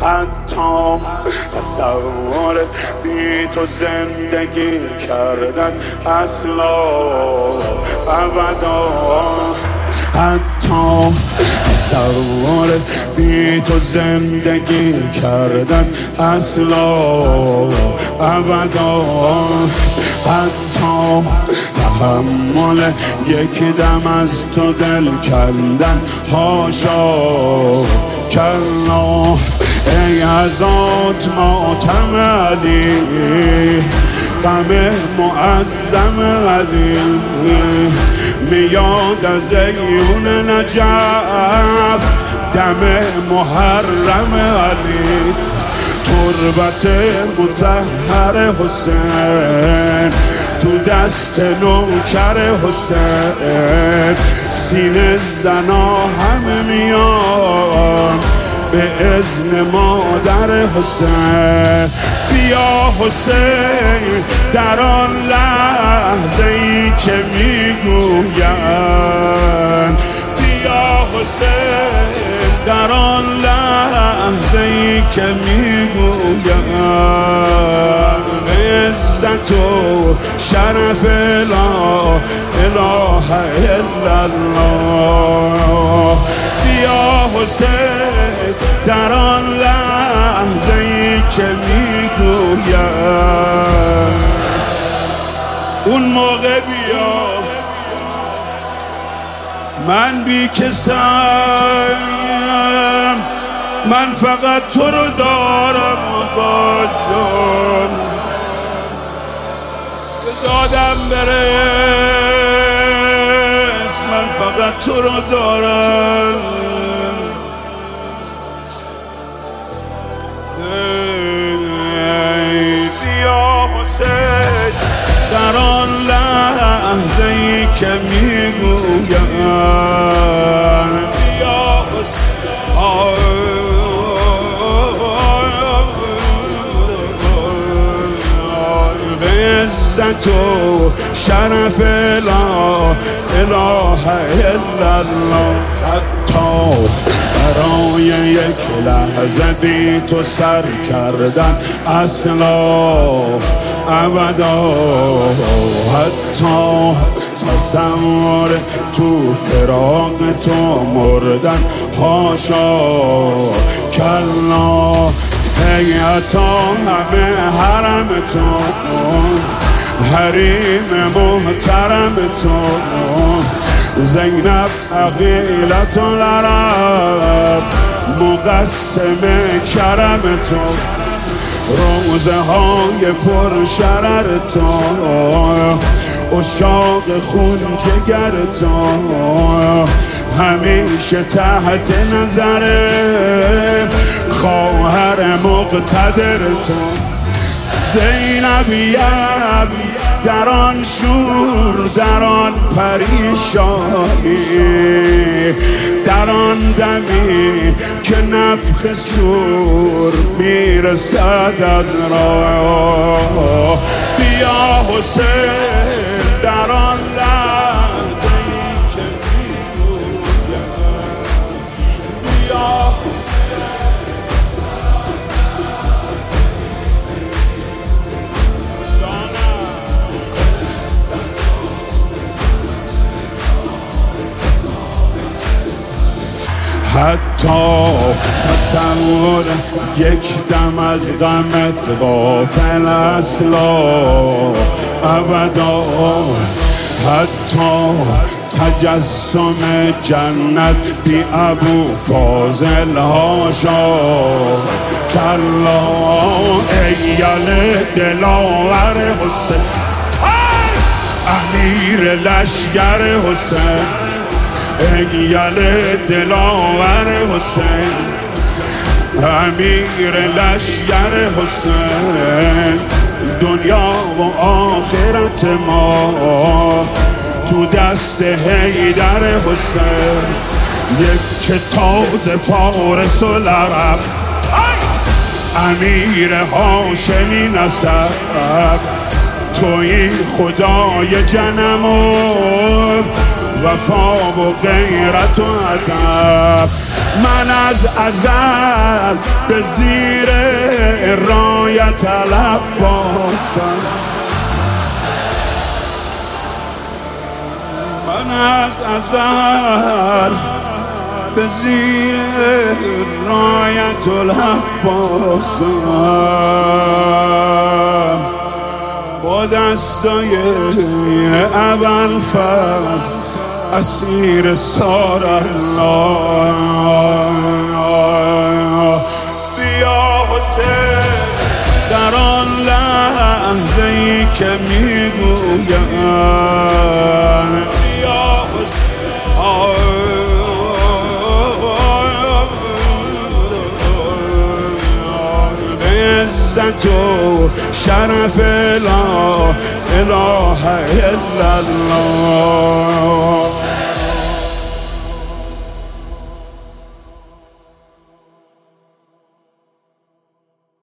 حتی تصور بی تو زندگی کردن اصلا ابدا، حتی تصور بی تو زندگی کردن اصلا ابدا، حتی تحمل یک دم از تو دل کندن حاشا کلا. ای ازات ماتم علی، غم معظم علی، میاد از عیون نجف دم محرم علی، تربت مطهر حسین تو دست نوکر حسین، سینه زنا هم میان به اذن مادر حسین. بیا حسین در آن لحظه ای که میگوین، بیا حسین در آن لحظه ای که میگوین، عزت و شرف لا اله الا الله. بیا حسین در آن لحظه ای که میگویم، اون موقع بیا من بی کسم، من فقط تو رو دارم و باشم، به دادم برس، من فقط تو رو دارم. بیا حسین در آن لحظه ای که میگویم، بیا حسین به عزت و شرف لا اله الا الله. حتی برای یک لحظه بی تو سر کردن اصلا ابدا، حتی تصور تو فراق تو مردن حاشا کلا. حیاتا همه حرم تو، حریم محترم تو، زینب عقیلت العرب مقسم کرم تو، روزه های پر شرر تو، عشاق خون جگر تو، همیشه تحت نظر خواهر مقتدر تو. زینبیه در آن شور، در آن پریشانی، در آن دمی که نفخ سور میرسد از راه. بیا حسین در آن لحظه ای که میگویم، بیا حتی تصور یک دم از غمت غافل اصلا ابدا، حتی تجسم جنت بی ابو فاضل هاشا کلا. ایال دلاور حسین، امیر لشگر حسین، ایال دلاور حسین، امیر لشگر حسین، دنیا و آخرت ما تو دست حیدر حسین. یک تاز فارس و لرب، امیر هاشمی نسب، توی خدای جنم و وفا و غیرت و ادب. من از ازل به زیر رایت عباسم. من از ازل به زیر رایت العباسم. با دستای ابوالفضل اسیر سار الله. بیا حسین در آن لحظه ای که میگویم بیا حسین به عزت و شرف لا اله الا الله.